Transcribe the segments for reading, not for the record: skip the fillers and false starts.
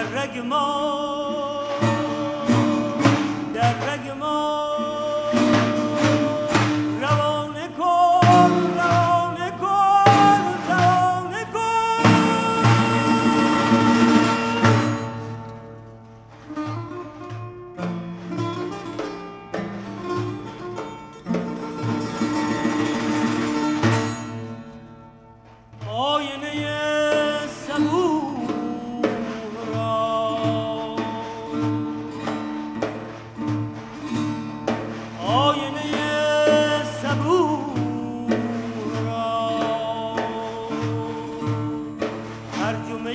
رگ ما در رگ ما روانه کن روانه کن روانه کن آینه صبور را آینه صبور را ترجمه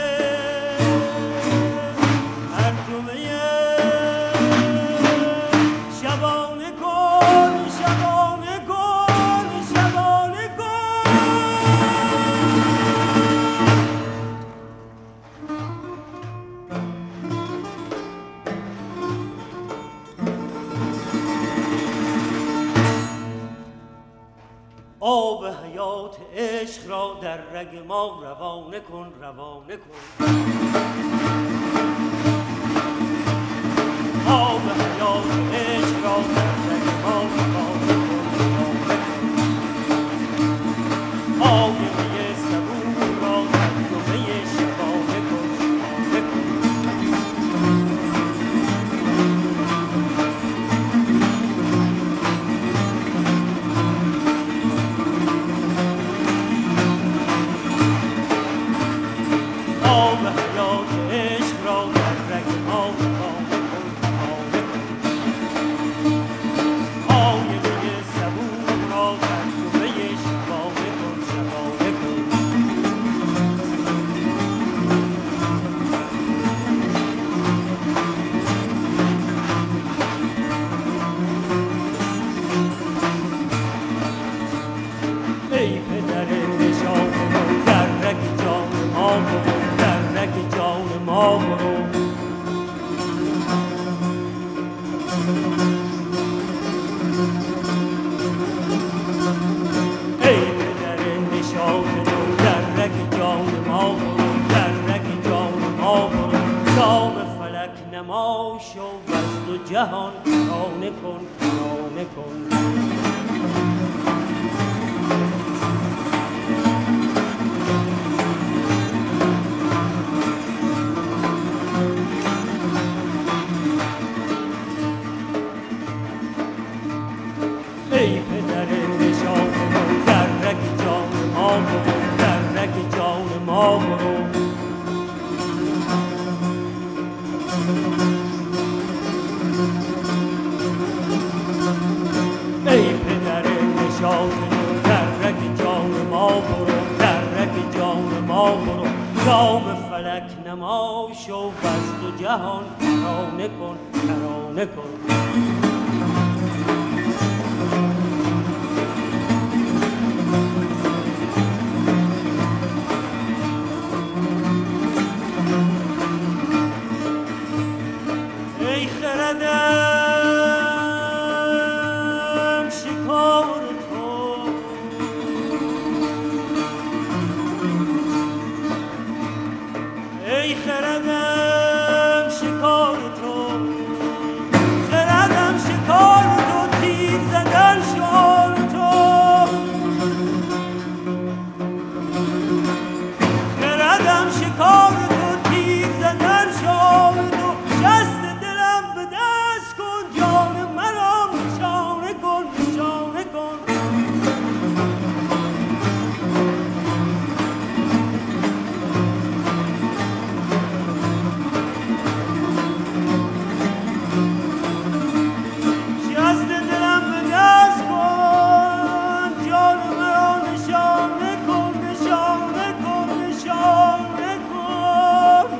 شبانه کن شبانه کن شبانه کن آب حیات عشق را در رگ ما روانه کن روانه کن آب حیات عشق را در رگ ما روانه کن روانه کن آینه صبور را ترجمه شبانه کن شبانه کن آب حیات عشق را در رگ ما روانه کن روانه کن آینه صبور را ترجمه شبانه کن شبانه کن ای پدر نشان ما در رگ جان ما برو در رگ جان ما برو ای پدر نشان ما در رگ جان ما برو در رگ جان ما برو دام فلک نما شو از دو جهان کرانه کن کرانه کن ای پدر نشان ما در رگ جان ما برو در رگ جان ما برو ای پدر نشان ما در رگ جان ما برو در رگ جان ما برو دام فلک نما شو از دو جهان کرانه کن کرانه کن ای خردم شکار تو ای خردم شکار تو خردم شکار تو تیر زدن شعار تو خردم شکار تو تیر زدن شعار تو شست دلم به دست کن جان مرا نشانه کن نشانه کن شست دلم به دست کن جان مرا نشانه کن نشانه کن نشانه کن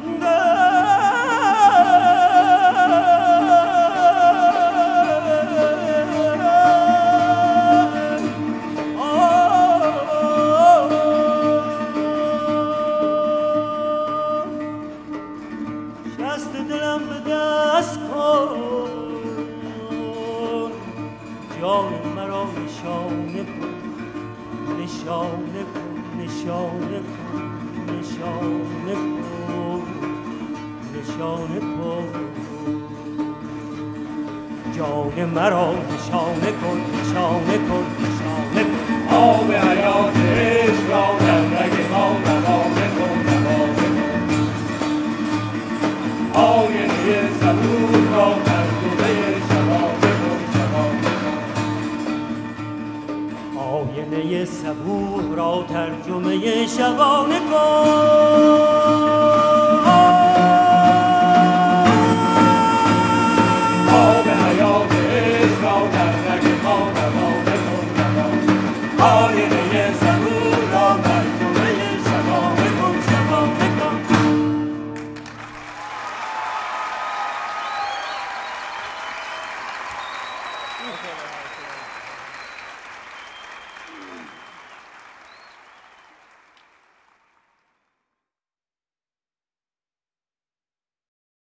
شست دلم به دست کن جان مرا نشانه کن نشانه کن نشانه کن نشانه کن نشانه کن جان مرا نشانه کن نشانه کن نشانه کن آب حیات عشق را در رگ ما روانه کن روانه کن آینه صبور را در جلوه شبانه کن شبانه کن آینه صبور را ترجمه شبانه کن